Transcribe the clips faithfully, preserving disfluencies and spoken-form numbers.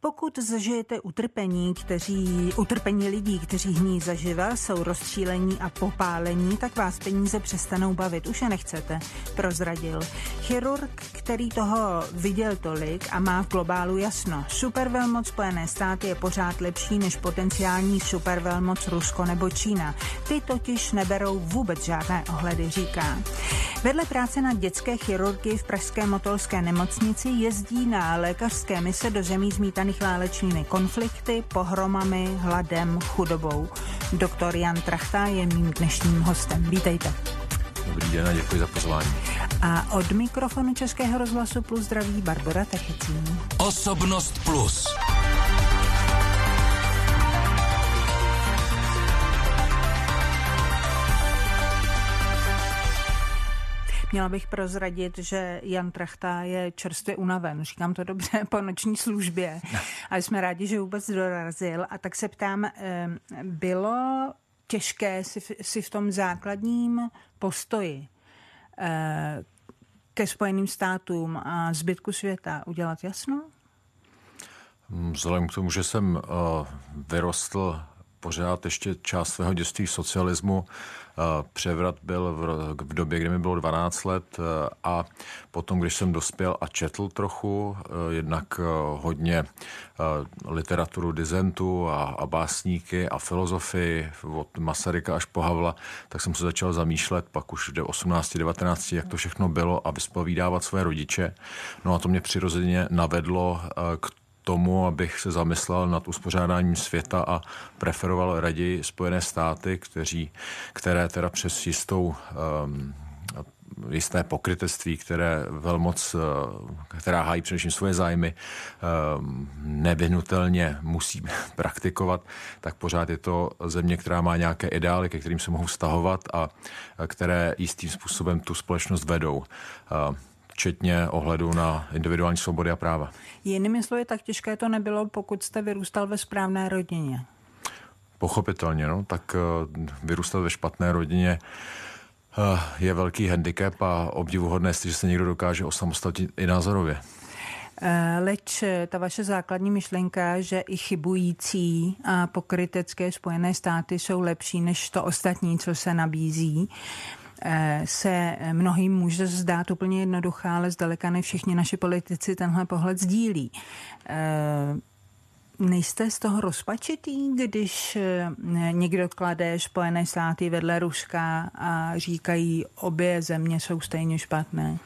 Pokud zažijete utrpení, kteří, utrpení lidí, kteří hní zaživa, jsou rozčílení a popálení, tak vás peníze přestanou bavit. Už je nechcete, prozradil chirurg, který toho viděl tolik a má v globálu jasno. Supervelmoc Spojené státy je pořád lepší než potenciální supervelmoc Rusko nebo Čína. Ty totiž neberou vůbec žádné ohledy, říká. Vedle práce na dětské chirurgii v pražské motolské nemocnici jezdí na lékařské mise do zemí zmítaných válečnými konflikty, pohromami, hladem, chudobou. Doktor Jan Trachta je mým dnešním hostem. Vítejte. Dobrý den a děkuji za pozvání. A od mikrofonu Českého rozhlasu Plus zdraví Barbora Techecí. Osobnost Plus. Měla bych prozradit, že Jan Trachta je čerstvě unaven. Říkám to dobře, po noční službě. Ale jsme rádi, že vůbec dorazil. A tak se ptám, bylo těžké si, si v tom základním postoji ke Spojeným státům a zbytku světa udělat jasno? Vzhledem k tomu, že jsem vyrostl pořád ještě část svého dětství socialismu. Převrat byl v, v době, kdy mi bylo dvanáct let a potom, když jsem dospěl a četl trochu, jednak hodně literaturu disentu a, a básníky a filozofii od Masaryka až po Havla, tak jsem se začal zamýšlet pak už v osmnácti devatenácti, jak to všechno bylo a vyspovídávat své rodiče. No a to mě přirozeně navedlo k tomu, abych se zamyslel nad uspořádáním světa a preferoval raději Spojené státy, kteří, které teda přes jistou um, jisté pokrytectví, které velmoc, která hájí především svoje zájmy, nevyhnutelně musí praktikovat, tak pořád je to země, která má nějaké ideály, ke kterým se mohou vztahovat a které jistým způsobem tu společnost vedou, včetně ohledu na individuální svobody a práva. Jinými slovy, tak těžké to nebylo, pokud jste vyrůstal ve správné rodině. Pochopitelně, no, tak vyrůstat ve špatné rodině je velký handicap a obdivuhodné, že se někdo dokáže osamostatnit i názorově. Leč ta vaše základní myšlenka, že i chybující a pokrytecké Spojené státy jsou lepší než to ostatní, co se nabízí, se mnohým může zdát úplně jednoduchá, ale zdaleka ne všichni naši politici tenhle pohled sdílí. Nejste z toho rozpačitý, když někdo klade Spojené státy vedle Ruska a říkají, obě země jsou stejně špatné?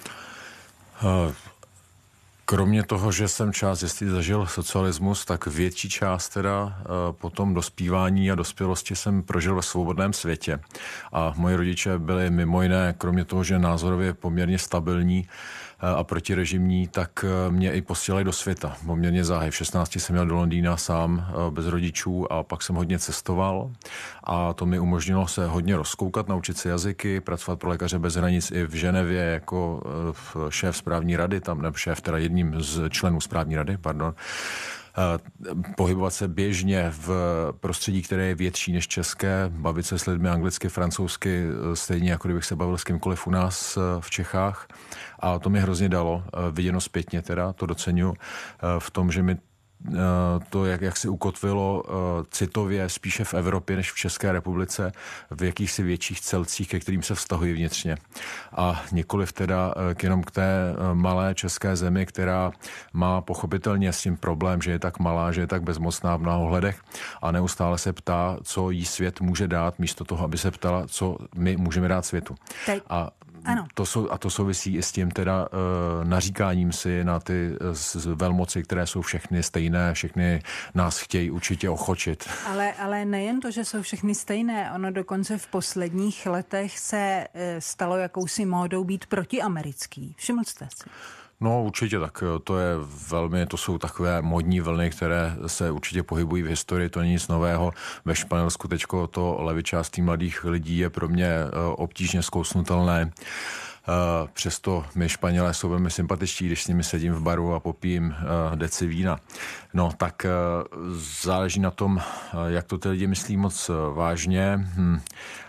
Uh. Kromě toho, že jsem část dětství zažil socialismus, tak větší část teda po tom dospívání a dospělosti jsem prožil ve svobodném světě. A moji rodiče byli mimo jiné, kromě toho, že názorově poměrně stabilní a protirežimní, tak mě i posílali do světa. Poměrně záhy. V šestnácti jsem jel do Londýna sám, bez rodičů a pak jsem hodně cestoval. A to mi umožnilo se hodně rozkoukat, naučit se jazyky, pracovat pro Lékaře bez hranic i v Ženevě jako šéf správní rady, tam nebo šéf teda jedním z členů správní rady, pardon. Pohybovat se běžně v prostředí, které je větší než české, bavit se s lidmi anglicky, francouzsky, stejně jako kdybych se bavil s kýmkoliv u nás v Čechách. A to mi hrozně dalo, viděno zpětně teda, to doceňuji, v tom, že mi to, jak, jak si ukotvilo citově spíše v Evropě než v České republice, v jakýchsi větších celcích, ke kterým se vztahují vnitřně. A nikoliv teda k jenom k té malé české zemi, která má pochopitelně s tím problém, že je tak malá, že je tak bezmocná v mnoha ohledech a neustále se ptá, co jí svět může dát, místo toho, aby se ptala, co my můžeme dát světu. A Ano. To, sou, a to souvisí i s tím teda uh, naříkáním si na ty uh, velmoci, které jsou všechny stejné, všechny nás chtějí určitě ochočit. Ale, ale nejen to, že jsou všechny stejné, ono dokonce v posledních letech se uh, stalo jakousi módou být protiamerický. Všiml jste si? No určitě, tak to je velmi, to jsou takové modní vlny, které se určitě pohybují v historii, to není nic nového. Ve Španělsku teďko to levičáství mladých lidí je pro mě obtížně zkousnutelné. Přesto my Španělé jsou velmi sympatičtí, když s nimi sedím v baru a popijím deci vína. No tak záleží na tom, jak to ty lidi myslí moc vážně. Hm.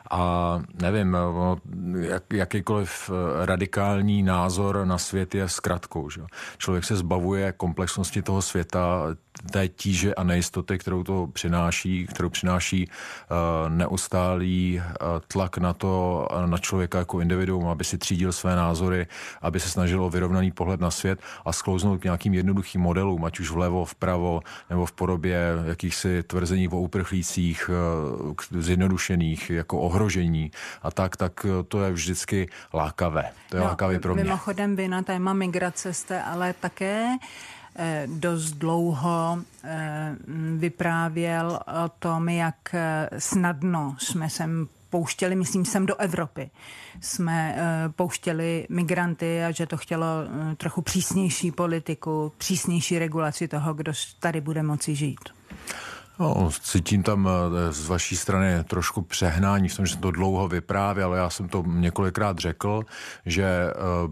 A nevím, jak, jakýkoliv radikální názor na svět je zkratkou. Že? Člověk se zbavuje komplexnosti toho světa, té tíže a nejistoty, kterou to přináší, kterou přináší uh, neustálý uh, tlak na to, na člověka jako individuum, aby si třídil své názory, aby se snažil o vyrovnaný pohled na svět a sklouznout k nějakým jednoduchým modelům, ať už vlevo, vpravo, nebo v podobě jakýchsi tvrzení o uprchlících, uh, zjednodušených, jako ohrožení a tak, tak to je vždycky lákavé. To je no, lákavé pro mě. Mimochodem vy na téma migrace jste ale také dost dlouho vyprávěl o tom, jak snadno jsme sem pouštěli, myslím, sem do Evropy. Jsme pouštěli migranty a že to chtělo trochu přísnější politiku, přísnější regulaci toho, kdo tady bude moci žít. No, cítím tam z vaší strany trošku přehnání v tom, že jsem to dlouho vyprávěl, ale já jsem to několikrát řekl, že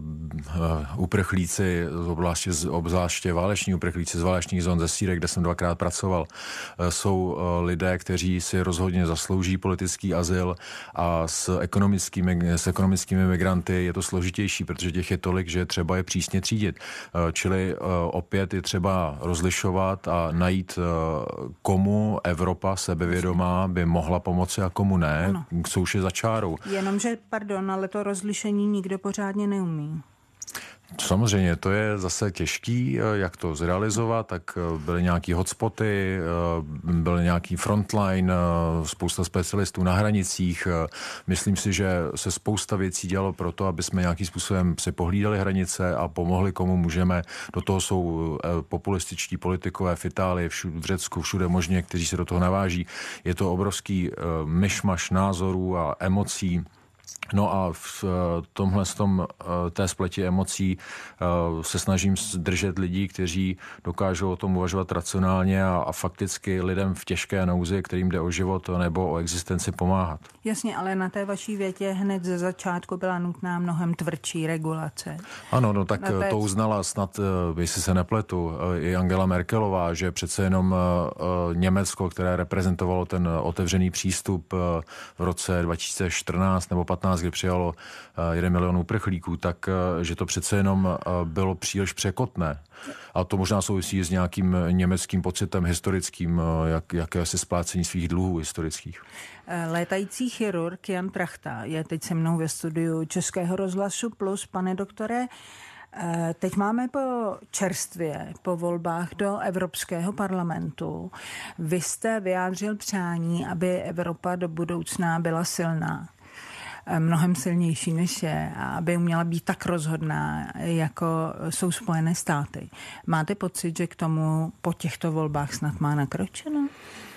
uh, uprchlíci, obzvláště, obzvláště váleční uprchlíci z válečných zón ze Sýrie, kde jsem dvakrát pracoval, uh, jsou uh, lidé, kteří si rozhodně zaslouží politický azyl a s ekonomickými, s ekonomickými migranty je to složitější, protože těch je tolik, že třeba je přísně třídit. Uh, čili uh, opět je třeba rozlišovat a najít uh, komu Evropa sebevědomá by mohla pomoci a komu ne, ano. K souši za čárou. Jenomže, pardon, ale to rozlišení nikdo pořádně neumí. Samozřejmě, to je zase těžký, jak to zrealizovat, tak byly nějaký hotspoty, byl nějaký frontline, spousta specialistů na hranicích. Myslím si, že se spousta věcí dělalo pro to, aby jsme nějakým způsobem si pohlídali hranice a pomohli, komu můžeme. Do toho jsou populističtí politikové v Itálii, všude, v Řecku, všude možně, kteří se do toho naváží. Je to obrovský myšmaš názorů a emocí. No a v tomhle z tom, té spletí emocí se snažím držet lidí, kteří dokážou o tom uvažovat racionálně a, a fakticky lidem v těžké nouzi, kterým jde o život nebo o existenci, pomáhat. Jasně, ale na té vaší větě hned ze začátku byla nutná mnohem tvrdší regulace. Ano, no tak té... to uznala snad, jestli se nepletu, i Angela Merkelová, že přece jenom Německo, které reprezentovalo ten otevřený přístup v roce dva tisíce čtrnáct nebo patnáct, kdy přijalo jeden milion uprchlíků, tak že to přece jenom bylo příliš překotné. A to možná souvisí s nějakým německým pocitem historickým, jak, jakési splácení svých dluhů historických. Létající chirurg Jan Trachta je teď se mnou ve studiu Českého rozhlasu Plus. Pane doktore, teď máme po čerstvě, po volbách do Evropského parlamentu. Vy jste vyjádřil přání, aby Evropa do budoucna byla silná. Mnohem silnější než je, a aby uměla být tak rozhodná, jako jsou Spojené státy. Máte pocit, že k tomu po těchto volbách snad má nakročeno?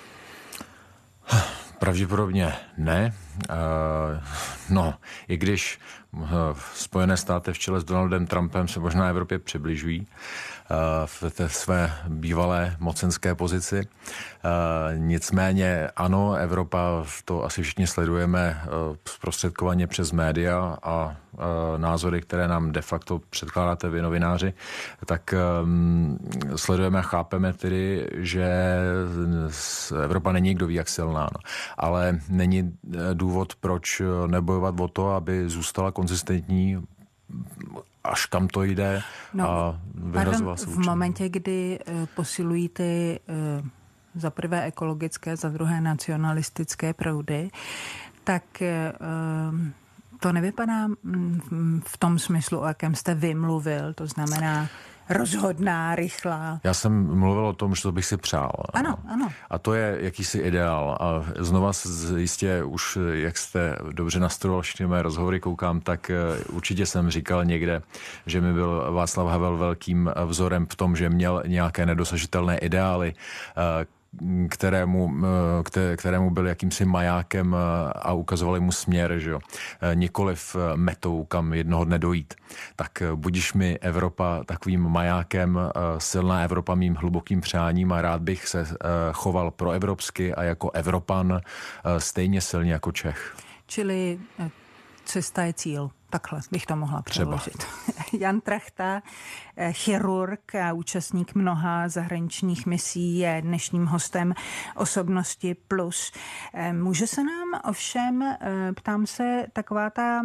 Pravděpodobně ne. Uh, no, i když uh, Spojené státy v čele s Donaldem Trumpem se možná Evropě přibližují uh, v té své bývalé mocenské pozici. Uh, nicméně ano, Evropa, to asi všichni sledujeme uh, zprostředkovaně přes média a uh, názory, které nám de facto předkládáte vy, novináři, tak um, sledujeme a chápeme tedy, že Evropa není kdo ví jak silná, no. Ale není důvod, proč nebojovat o to, aby zůstala konzistentní, až kam to jde, no, a vyhrazovat se v momentě, kdy uh, posilují ty uh, za prvé ekologické, za druhé nacionalistické proudy, tak uh, to nevypadá v tom smyslu, o jakém jste vymluvil, to znamená rozhodná, rychlá. Já jsem mluvil o tom, že to bych si přál. Ano, ano. A to je jakýsi ideál. A znova jistě už, jak jste dobře nastudoval všechny mé rozhovory, koukám, tak určitě jsem říkal někde, že mi byl Václav Havel velkým vzorem v tom, že měl nějaké nedosažitelné ideály, kterému, kterému byl jakýmsi majákem a ukazovali mu směr, že jo. Nikoliv metou, kam jednoho dne dojít. Tak budiš mi Evropa takovým majákem, silná Evropa mým hlubokým přáním a rád bych se choval proevropsky a jako Evropan stejně silně jako Čech. Čili cesta je cíl. Takhle bych to mohla přeložit. Jan Trachta, chirurg a účastník mnoha zahraničních misí, je dnešním hostem Osobnosti plus. Může se nám ovšem, ptám se, taková ta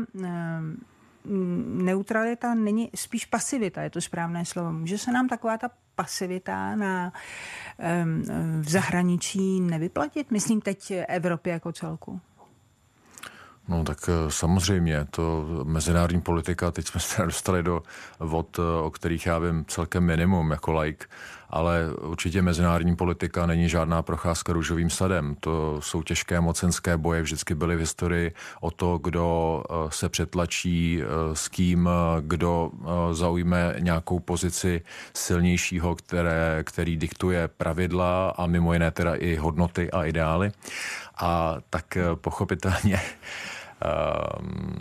neutralita není spíš pasivita, je to správné slovo. Může se nám taková ta pasivita na, v zahraničí nevyplatit? Myslím teď Evropě jako celku. No tak samozřejmě, to mezinárodní politika, teď jsme se dostali do vod, o kterých já vím celkem minimum jako laik, ale určitě mezinárodní politika není žádná procházka růžovým sadem. To jsou těžké mocenské boje, vždycky byly v historii o to, kdo se přetlačí s kým, kdo zaujme nějakou pozici silnějšího, které, který diktuje pravidla a mimo jiné teda i hodnoty a ideály. A tak pochopitelně um,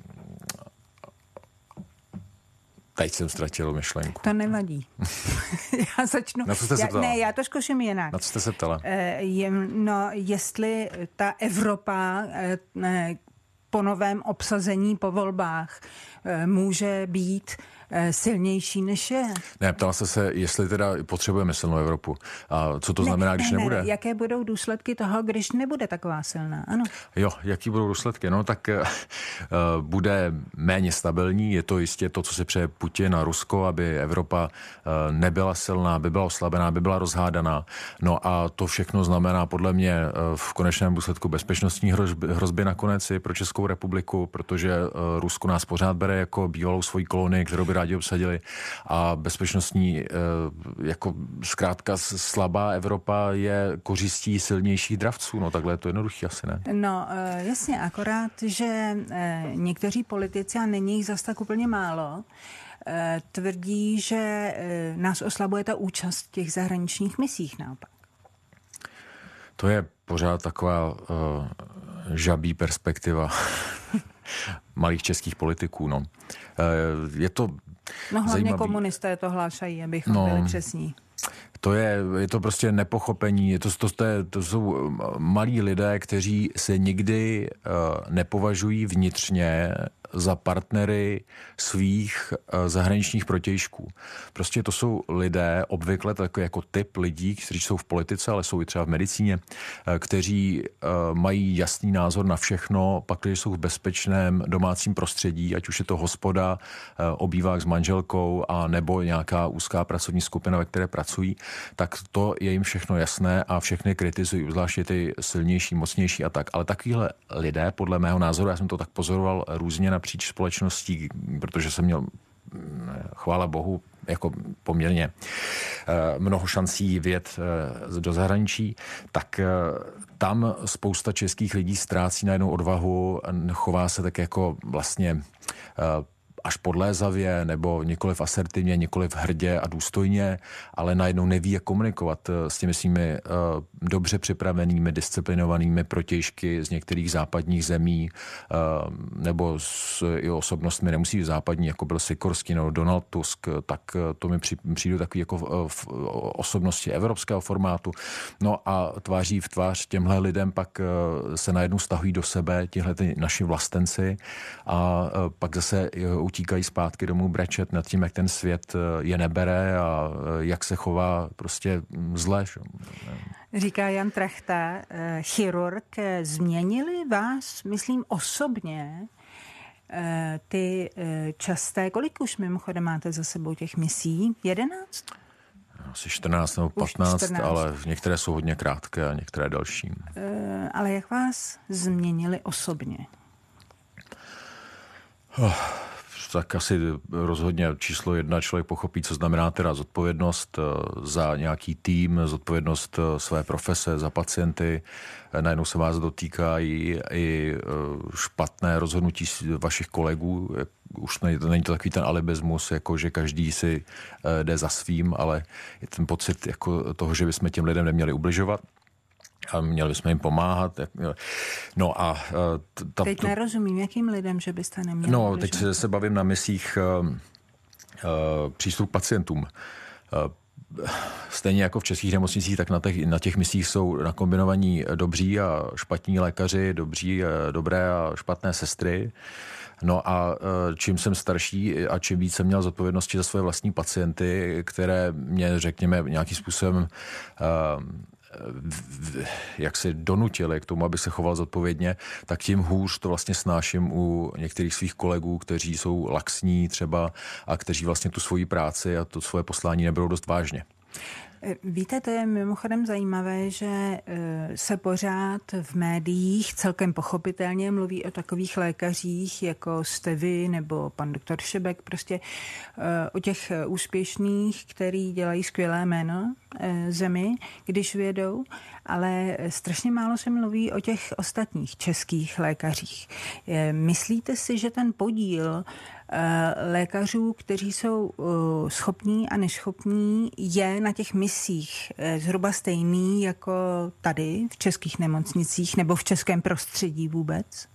teď jsem ztratil myšlenku. To nevadí. Já začnu. Na co jste se ptala? Ne, já to zkusím jinak. Na co jste se ptala? Je, no, jestli ta Evropa po novém obsazení po volbách může být silnější než je. Ne, ptala jste se, jestli teda potřebujeme silnou Evropu. A co to znamená, ne, když ne, nebude? Ne, jaké budou důsledky toho, když nebude taková silná? Ano. Jo, jaký budou důsledky? No tak uh, bude méně stabilní. Je to jistě to, co si přeje Putin a Rusko, aby Evropa uh, nebyla silná, aby byla oslabená, aby byla rozhádaná. No a to všechno znamená podle mě uh, v konečném důsledku bezpečnostní hrozby, hrozby nakonec i pro Českou republiku, protože uh, Rusko nás pořád bere jako bývalou svoji kolonii, kterou by rádi obsadili, a bezpečnostní jako zkrátka slabá Evropa je kořistí silnějších dravců. No takhle je to jednoduchý asi, ne? No jasně, akorát, že někteří politici, a není jich zas tak úplně málo, tvrdí, že nás oslabuje ta účast v těch zahraničních misích naopak. To je pořád taková uh, žabí perspektiva malých českých politiků, no. Uh, je to No hlavně zajímavý. Komunisté to hlášají, abychom no, byli přesní. To je, je to prostě nepochopení, je to, to, to, je, to jsou malí lidé, kteří se nikdy uh, nepovažují vnitřně za partnery svých uh, zahraničních protějšků. Prostě to jsou lidé, obvykle tak jako typ lidí, kteří jsou v politice, ale jsou i třeba v medicíně, uh, kteří uh, mají jasný názor na všechno, pak když jsou v bezpečném domácím prostředí, ať už je to hospoda, uh, obývák s manželkou a nebo nějaká úzká pracovní skupina, ve které pracují, tak to je jim všechno jasné a všechny kritizují, zvláště ty silnější, mocnější a tak. Ale takovýhle lidé, podle mého názoru, já jsem to tak pozoroval různě napříč společností, protože jsem měl, chvála bohu, jako poměrně mnoho šancí vyjet do zahraničí, tak tam spousta českých lidí ztrácí najednou odvahu, chová se tak jako vlastně až podlézavě, nebo nikoliv asertivně, nikoliv hrdě a důstojně, ale najednou neví, jak komunikovat s těmi svými uh, dobře připravenými, disciplinovanými protějšky z některých západních zemí, uh, nebo s i osobnostmi, nemusí být západní, jako byl Sikorský nebo Donald Tusk, tak uh, to mi při, přijdu takový jako uh, v, uh, osobnosti evropského formátu. No a tváří v tvář těmhle lidem pak uh, se najednou stahují do sebe tihle ty naši vlastenci a uh, pak zase uh, utíkají zpátky domů brečet nad tím, jak ten svět je nebere a jak se chová prostě zle. Říká Jan Trachta, chirurg. Změnili vás, myslím, osobně ty časté, kolik už mimochodem máte za sebou těch misí? jedenáct? Asi čtrnáct nebo patnáct, ale některé jsou hodně krátké a některé další. Ale jak vás změnili osobně? Oh. Tak asi rozhodně číslo jedna člověk pochopí, co znamená teda zodpovědnost za nějaký tým, zodpovědnost své profese, za pacienty. Najednou se vás dotýkají i špatné rozhodnutí vašich kolegů. Už není to, není to takový ten alibismus, jako že každý si jde za svým, ale je ten pocit jako toho, že bychom těm lidem neměli ubližovat. A měli bychom jim pomáhat. No a ta, teď to, nerozumím, jakým lidem, že byste neměli No, ubližovat? teď se, se bavím na misích uh, uh, přístup k pacientům. Uh, stejně jako v českých nemocnicích, tak na těch, na těch misích jsou nakombinovaní dobří a špatní lékaři, dobří, dobré a špatné sestry. No a čím jsem starší a čím víc jsem měl zodpovědnosti za svoje vlastní pacienty, které mě, řekněme, nějakým způsobem jak se donutili k tomu, aby se choval zodpovědně, tak tím hůř to vlastně snáším u některých svých kolegů, kteří jsou laxní třeba a kteří vlastně tu svoji práci a to svoje poslání neberou dost vážně. Víte, to je mimochodem zajímavé, že se pořád v médiích celkem pochopitelně mluví o takových lékařích, jako jste vy nebo pan doktor Šebek, prostě o těch úspěšných, který dělají skvělé jméno zemi, když vědou, ale strašně málo se mluví o těch ostatních českých lékařích. Myslíte si, že ten podíl lékařů, kteří jsou schopní a neschopní, je na těch misích zhruba stejný jako tady v českých nemocnicích nebo v českém prostředí vůbec?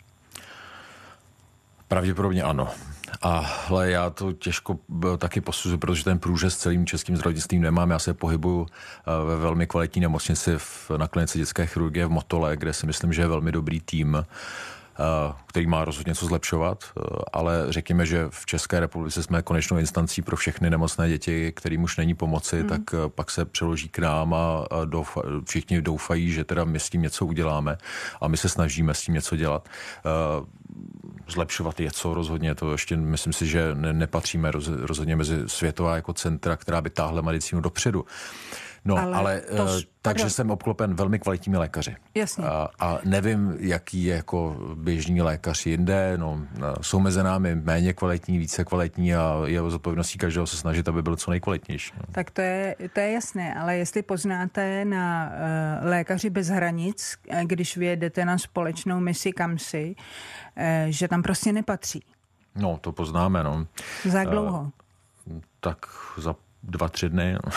Pravděpodobně ano. Ale já to těžko taky posuzuji, protože ten průřez celým českým zdravotnictvím nemám. Já se pohybuju ve velmi kvalitní nemocnici na klinice dětské chirurgie v Motole, kde si myslím, že je velmi dobrý tým, který má rozhodně co zlepšovat, ale řekněme, že v České republice jsme konečnou instancí pro všechny nemocné děti, kterým už není pomoci, mm. tak pak se přeloží k nám a doufa, všichni doufají, že teda my s tím něco uděláme a my se snažíme s tím něco dělat. Zlepšovat je co rozhodně, to ještě myslím si, že ne, nepatříme roz, rozhodně mezi světová jako centra, která by táhla medicínu dopředu. No, ale, ale to, uh, takže pardon. Jsem obklopen velmi kvalitními lékaři. Jasně. A, a nevím, jaký je jako běžný lékař jinde. No, jsou mezi námi méně kvalitní, více kvalitní a je o zodpovědností každého se snažit, aby byl co nejkvalitnější. No. Tak to je, to je jasné, ale jestli poznáte na uh, Lékaři bez hranic, když vyjedete na společnou misi kamsi, uh, že tam prostě nepatří. No, to poznáme, no. Za jak dlouho? Uh, tak za dva, tři dny. No.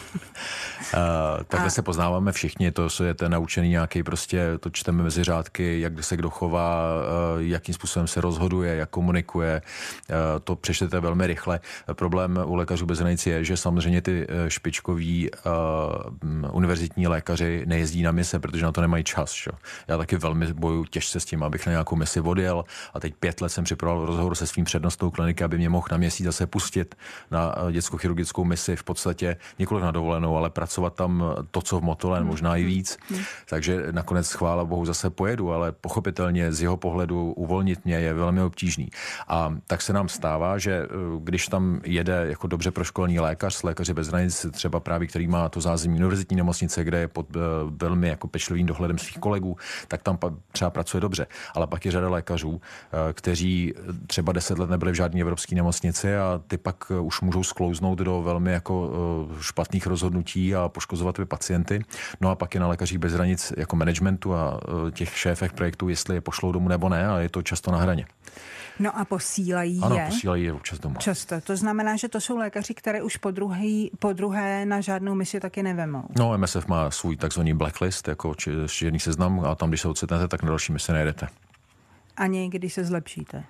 Uh, takhle a... se poznáváme všichni, to je ten naučený nějaký prostě, to čteme mezi řádky, jak se kdo chová, uh, jakým způsobem se rozhoduje, jak komunikuje, uh, to přečtete velmi rychle. Problém u Lékařů bez hranic je, že samozřejmě ty špičkoví uh, univerzitní lékaři nejezdí na mise, protože na to nemají čas. Čo? Já taky velmi bojuju těžce s tím, abych na nějakou misi odjel a teď pět let jsem připravoval rozhovor se svým přednostou kliniky, aby mě mohl na měsíc zase pustit na dětskou chirurgickou misi, v podstatě nikoliv na dovolenou, ale pracovat tam to, co v Motole, možná i víc. Takže nakonec chvála Bohu zase pojedu, ale pochopitelně z jeho pohledu uvolnit mě je velmi obtížný. A tak se nám stává, že když tam jede jako dobře proškolený lékař s Lékaři bez hranic, třeba právě který má to zázemí univerzitní nemocnice, kde je pod velmi jako pečlivým dohledem svých kolegů, tak tam třeba pracuje dobře. Ale pak je řada lékařů, kteří třeba deset let nebyli v žádné evropské nemocnici a ty pak už můžou sklouznout do velmi jako špatných rozhodnutí a poškozovat ty pacienty. No a pak je na Lékařích bez hranic jako managementu a těch šéfech projektů, jestli je pošlou domů nebo ne, a je to často na hraně. No a posílají ano, je? Ano, posílají je občas domů. Často. To znamená, že to jsou lékaři, které už po, druhý, po druhé na žádnou misi taky nevemou. No, M S F má svůj takzvaný blacklist, jako černý seznam, a tam, když se ocitnete, tak na další misi nejedete. Ani když se zlepšíte?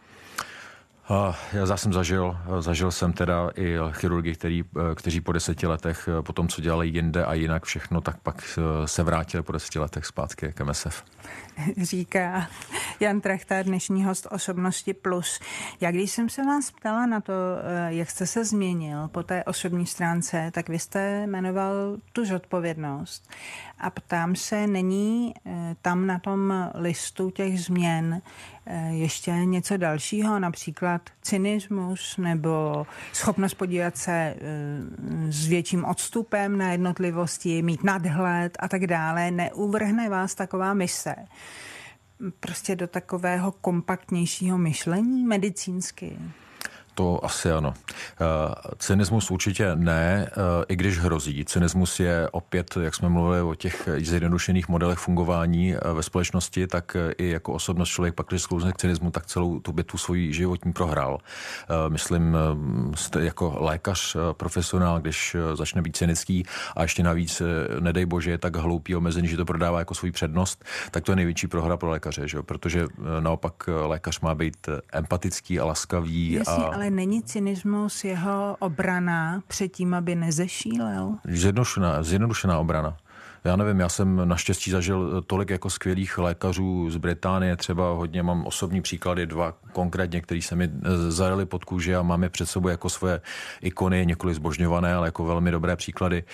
Já jsem zažil, zažil jsem teda i chirurgy, který, kteří po deseti letech, po tom, co dělali jinde a jinak všechno, tak pak se vrátili po deseti letech zpátky k M S F. Říká Jan Trachta, dnešní host Osobnosti plus. Já když jsem se vás ptala na to, jak jste se změnil po té osobní stránce, tak vy jste jmenoval tu zodpovědnost. A ptám se, není tam na tom listu těch změn ještě něco dalšího, například cynismus nebo schopnost podívat se s větším odstupem na jednotlivosti, mít nadhled a tak dále. Neuvrhne vás taková mise prostě do takového kompaktnějšího myšlení medicínsky? To asi ano. Cynismus určitě ne, i když hrozí. Cynismus je opět, jak jsme mluvili o těch zjednodušených modelech fungování ve společnosti, tak i jako osobnost člověk pak, když sklouzne k cynismu, tak celou tu bitvu svoji životní prohrál. Myslím, jako lékař, profesionál, když začne být cynický a ještě navíc, nedej bože, je tak hloupý omezení, že to prodává jako svůj přednost, tak to je největší prohra pro lékaře, že? Protože naopak lékař má být empatický a laskavý. Jasně, a ale není cynismus jeho obrana před tím, aby nezešílel? Zjednodušená, zjednodušená obrana. Já nevím, já jsem naštěstí zažil tolik jako skvělých lékařů z Británie, třeba hodně mám osobní příklady, dva konkrétně, který se mi zajeli pod kůži a mám je před sebou jako svoje ikony, několik zbožňované, ale jako velmi dobré příklady,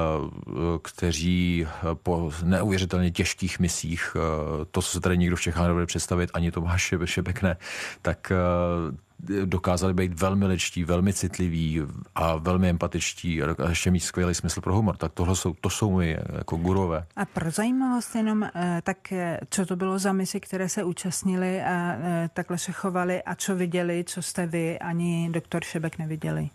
kteří po neuvěřitelně těžkých misích, to, co se tady nikdo v Čechách nebude představit, ani Tomáš Šebek ne, tak dokázali být velmi lidští, velmi citliví a velmi empatičtí a ještě mít skvělý smysl pro humor. Tak tohle jsou, to jsou my jako gurové. A pro zajímavost jenom, tak co to bylo za misi, které se účastnili a takhle se chovali a co viděli, co jste vy ani doktor Šebek neviděli?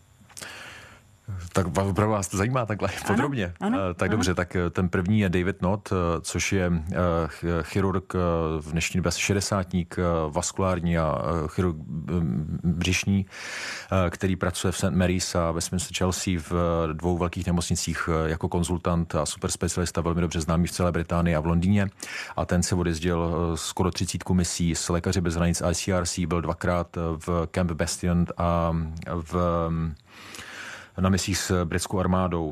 Tak opravdu vás to zajímá takhle ano, podrobně. Ano, tak ano. Dobře, tak ten první je David Nott, což je chirurg v dnešní době šedesátník, vaskulární a chirurg břišní, který pracuje v Saint Mary's a Westminster Chelsea v dvou velkých nemocnicích jako konzultant a superspecialista, velmi dobře známý v celé Británii a v Londýně. A ten se odjezdil skoro třicítku misí s Lékaři bez hranic I C R C, byl dvakrát v Camp Bastion a v na misích s britskou armádou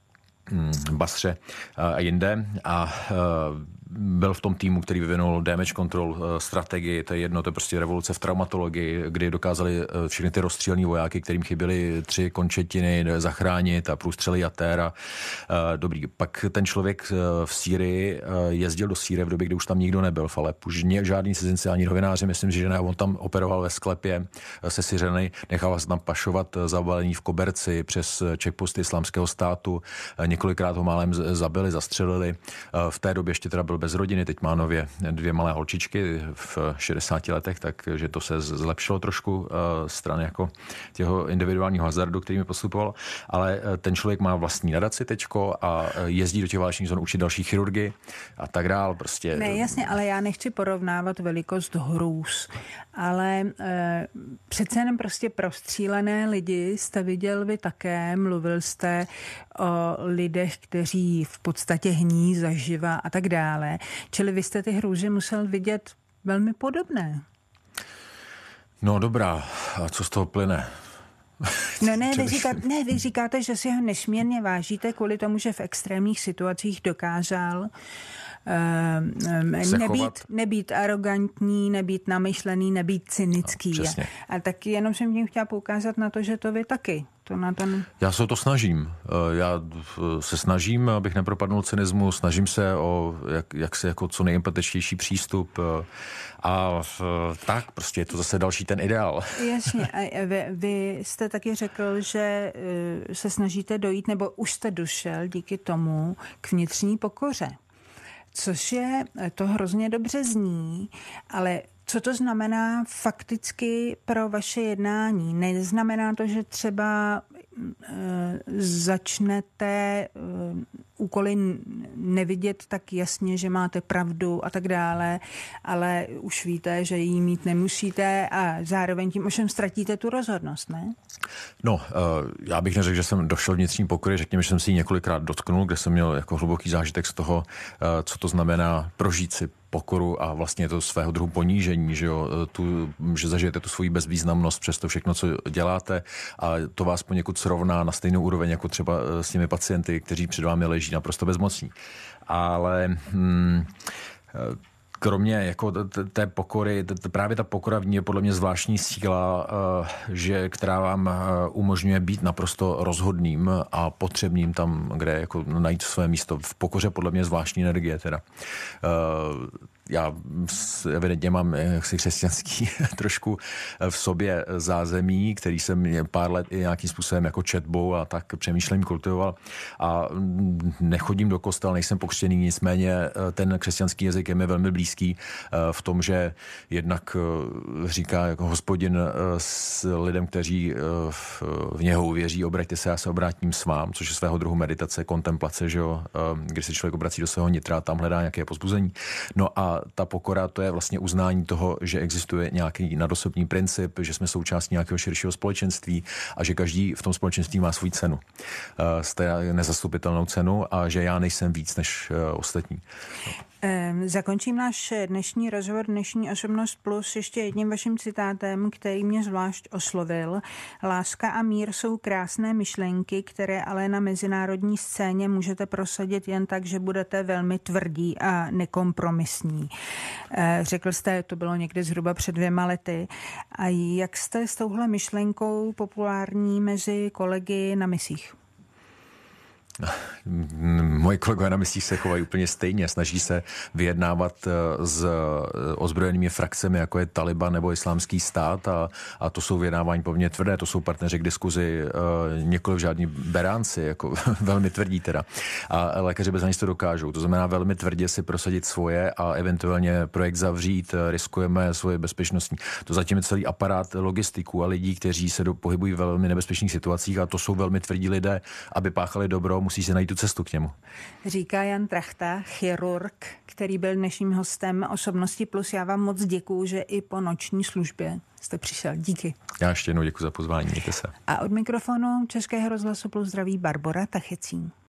Basře a jinde a byl v tom týmu, který vyvinul damage control strategii, to je jedno, to je prostě revoluce v traumatologii, kdy dokázali všechny ty rozstřílený vojáky, kterým chyběly tři končetiny, zachránit a průstřely jater a dobrý. Pak ten člověk v Sýrii jezdil do Sýrie v době, kdy už tam nikdo nebyl v Alepu, už žádný cizinci ani novináři, myslím, že ne, on tam operoval ve sklepě se Syřany, nechával se tam pašovat zabalení v koberci přes checkposty Islámského státu, několikrát ho málem zabili, zastřelili. V té době ještě teda byl bez rodiny, teď má nově dvě malé holčičky v šedesáti letech, takže to se zlepšilo trošku stran jako těho individuálního hazardu, který mi postupoval, ale ten člověk má vlastní nadaci teďko a jezdí do těch válečných zón učit další chirurgy a tak dál. Prostě. Ne, jasně, ale já nechci porovnávat velikost hrůz, ale e, přece jenom prostě prostřílené lidi jste viděl vy také, mluvil jste o lidech, kteří v podstatě hní zaživa a tak dále. Čili vy jste ty hrůzy musel vidět velmi podobné. No dobrá, a co z toho plyne? No ne, vy říkáte, ne, vy říkáte, že si ho nesmírně vážíte kvůli tomu, že v extrémních situacích dokázal Uh, nebýt, nebýt arrogantní, nebýt namyšlený, nebýt cynický. No, a tak jenom jsem tím chtěla poukázat na to, že to vy taky. To na ten... Já se o to snažím. Já se snažím, abych nepropadnul cynismu, snažím se o jak, jak se jako co nejempatičtější přístup a tak prostě je to zase další ten ideál. Jasně. A vy, vy jste taky řekl, že se snažíte dojít, nebo už jste došel díky tomu k vnitřní pokoře. Což je, to hrozně dobře zní, ale co to znamená fakticky pro vaše jednání? Neznamená to, že třeba e, začnete e, úkoly nevidět tak jasně, že máte pravdu a tak dále, ale už víte, že ji mít nemusíte a zároveň tím ovšem ztratíte tu rozhodnost, ne? No, já bych neřekl, že jsem došel vnitřní pokory, řekněme, že jsem si ji několikrát dotknul, kde jsem měl jako hluboký zážitek z toho, co to znamená prožít si pokoru a vlastně to svého druhu ponížení, že, jo, tu, že zažijete tu svoji bezvýznamnost přes to všechno, co děláte a to vás poněkud srovná na stejnou úroveň jako třeba s těmi pacienty, kteří před vámi leží naprosto bezmocní. Ale hmm, kromě jako té pokory, právě ta pokora v ní je podle mě zvláštní síla, že, která vám umožňuje být naprosto rozhodným a potřebným tam, kde jako najít své místo. V pokoře podle mě zvláštní energie teda. Já evidentně mám jaksi křesťanský trošku v sobě zázemí, který jsem pár let i nějakým způsobem jako četbou a tak přemýšlím kultivoval a nechodím do kostela, nejsem pokřtěný, nicméně ten křesťanský jazyk je mi velmi blízký v tom, že jednak říká jako Hospodin s lidem, kteří v něho uvěří, obraťte se, já se obrátím s vám, což je svého druhu meditace, kontemplace, že jo, když se člověk obrací do svého nitra, tam hledá nějaké pozbuzení. No a ta pokora, to je vlastně uznání toho, že existuje nějaký nadosobní princip, že jsme součástí nějakého širšího společenství a že každý v tom společenství má svou cenu. Jste nezastupitelnou cenu a že já nejsem víc než ostatní. Zakončím náš dnešní rozhovor, dnešní Osobnost Plus ještě jedním vaším citátem, který mě zvlášť oslovil. Láska a mír jsou krásné myšlenky, které ale na mezinárodní scéně můžete prosadit jen tak, že budete velmi tvrdí a nekompromisní. Řekl jste, to bylo někdy zhruba před dvěma lety. A jak jste s touhle myšlenkou populární mezi kolegy na misích? Moji kolegové na misích se chovají úplně stejně. Snaží se vyjednávat s ozbrojenými frakcemi, jako je Taliban nebo Islámský stát a, a to jsou vyjednávání poměrně tvrdé, to jsou partneři k diskuzi, nikoliv žádní beránci, jako velmi tvrdí teda. A lékaři bez hranic to dokážou. To znamená velmi tvrdě si prosadit svoje a eventuálně projekt zavřít, riskujeme svoje bezpečnostní. To zatím je celý aparát logistiků a lidí, kteří se do, pohybují v velmi nebezpečných situacích a to jsou velmi tvrdí lidé, aby páchali dobro, musí se najít tu cestu k němu. Říká Jan Trachta, chirurg, který byl dnešním hostem Osobnosti Plus. Já vám moc děkuju, že i po noční službě jste přišel. Díky. Já ještě jednou děkuji za pozvání. Mějte se. A od mikrofonu Českého rozhlasu Plus zdraví Barbora Tachecín.